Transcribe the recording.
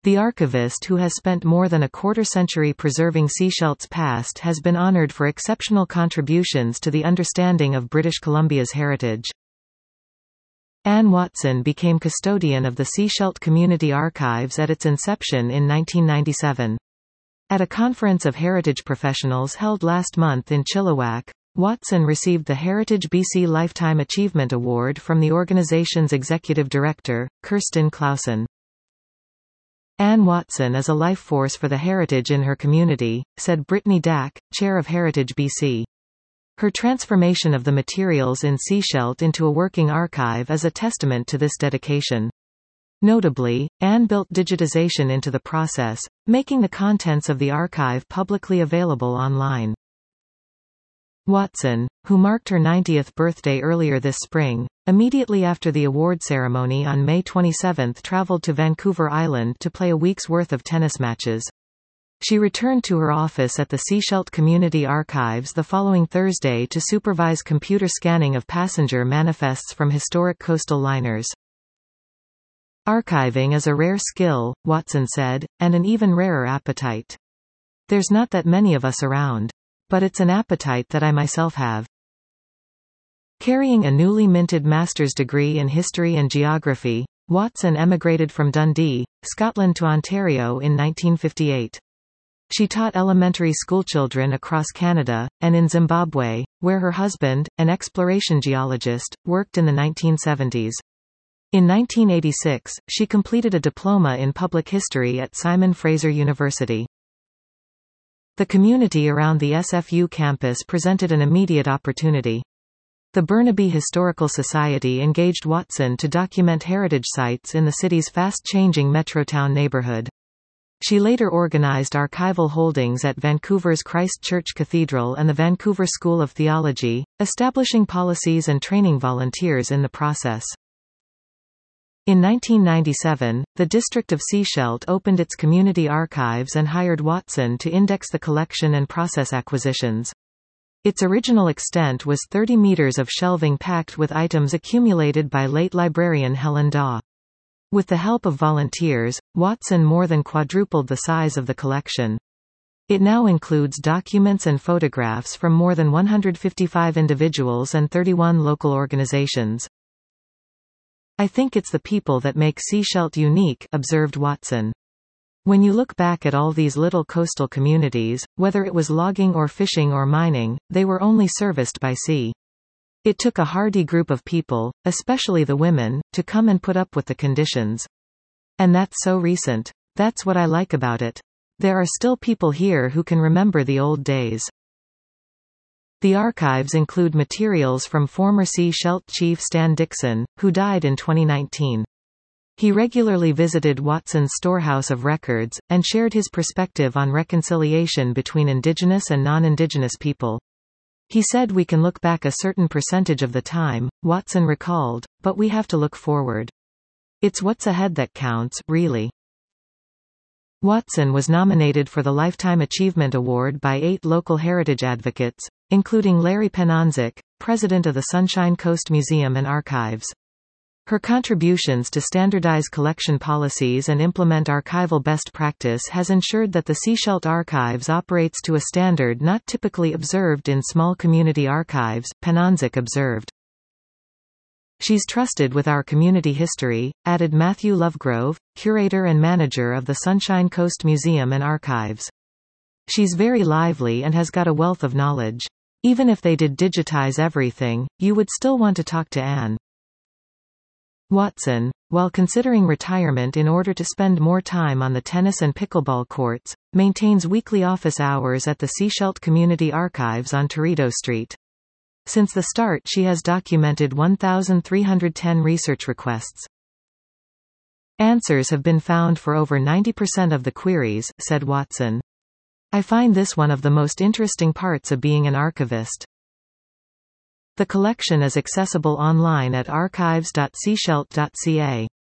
The archivist who has spent more than a quarter-century preserving Sechelt's past has been honoured for exceptional contributions to the understanding of British Columbia's heritage. Anne Watson became custodian of the Sechelt Community Archives at its inception in 1997. At a conference of heritage professionals held last month in Chilliwack, Watson received the Heritage BC Lifetime Achievement Award from the organization's executive director, Kirsten Clausen. Anne Watson is a life force for the heritage in her community, said Brittany Dack, chair of Heritage BC. Her transformation of the materials in Sechelt into a working archive is a testament to this dedication. Notably, Anne built digitization into the process, making the contents of the archive publicly available online. Watson, who marked her 90th birthday earlier this spring, immediately after the award ceremony on May 27 traveled to Vancouver Island to play a week's worth of tennis matches. She returned to her office at the Sechelt Community Archives the following Thursday to supervise computer scanning of passenger manifests from historic coastal liners. "Archiving is a rare skill," Watson said, "and an even rarer appetite. There's not that many of us around. But it's an appetite that I myself have." Carrying a newly minted master's degree in history and geography, Watson emigrated from Dundee, Scotland to Ontario in 1958. She taught elementary schoolchildren across Canada, and in Zimbabwe, where her husband, an exploration geologist, worked in the 1970s. In 1986, she completed a diploma in public history at Simon Fraser University. The community around the SFU campus presented an immediate opportunity. The Burnaby Historical Society engaged Watson to document heritage sites in the city's fast-changing Metrotown neighborhood. She later organized archival holdings at Vancouver's Christ Church Cathedral and the Vancouver School of Theology, establishing policies and training volunteers in the process. In 1997, the District of Sechelt opened its community archives and hired Watson to index the collection and process acquisitions. Its original extent was 30 meters of shelving packed with items accumulated by late librarian Helen Daw. With the help of volunteers, Watson more than quadrupled the size of the collection. It now includes documents and photographs from more than 155 individuals and 31 local organizations. "I think it's the people that make Sechelt unique," observed Watson. "When you look back at all these little coastal communities, whether it was logging or fishing or mining, they were only serviced by sea. It took a hardy group of people, especially the women, to come and put up with the conditions. And that's so recent. That's what I like about it. There are still people here who can remember the old days." The archives include materials from former Sechelt chief Stan Dixon, who died in 2019. He regularly visited Watson's storehouse of records, and shared his perspective on reconciliation between Indigenous and non-Indigenous people. He said, "We can look back a certain percentage of the time," Watson recalled, "but we have to look forward. It's what's ahead that counts, really." Watson was nominated for the Lifetime Achievement Award by 8 local heritage advocates, including Larry Penonzik, president of the Sunshine Coast Museum and Archives. Her contributions to standardize collection policies and implement archival best practice has ensured that the Sechelt Archives operates to a standard not typically observed in small community archives, Penonzik observed. "She's trusted with our community history," added Matthew Lovegrove, curator and manager of the Sunshine Coast Museum and Archives. "She's very lively and has got a wealth of knowledge. Even if they did digitize everything, you would still want to talk to Anne." Watson, while considering retirement in order to spend more time on the tennis and pickleball courts, maintains weekly office hours at the Sechelt Community Archives on Toredo Street. Since the start, she has documented 1,310 research requests. "Answers have been found for over 90% of the queries," said Watson. "I find this one of the most interesting parts of being an archivist." The collection is accessible online at archives.sechelt.ca.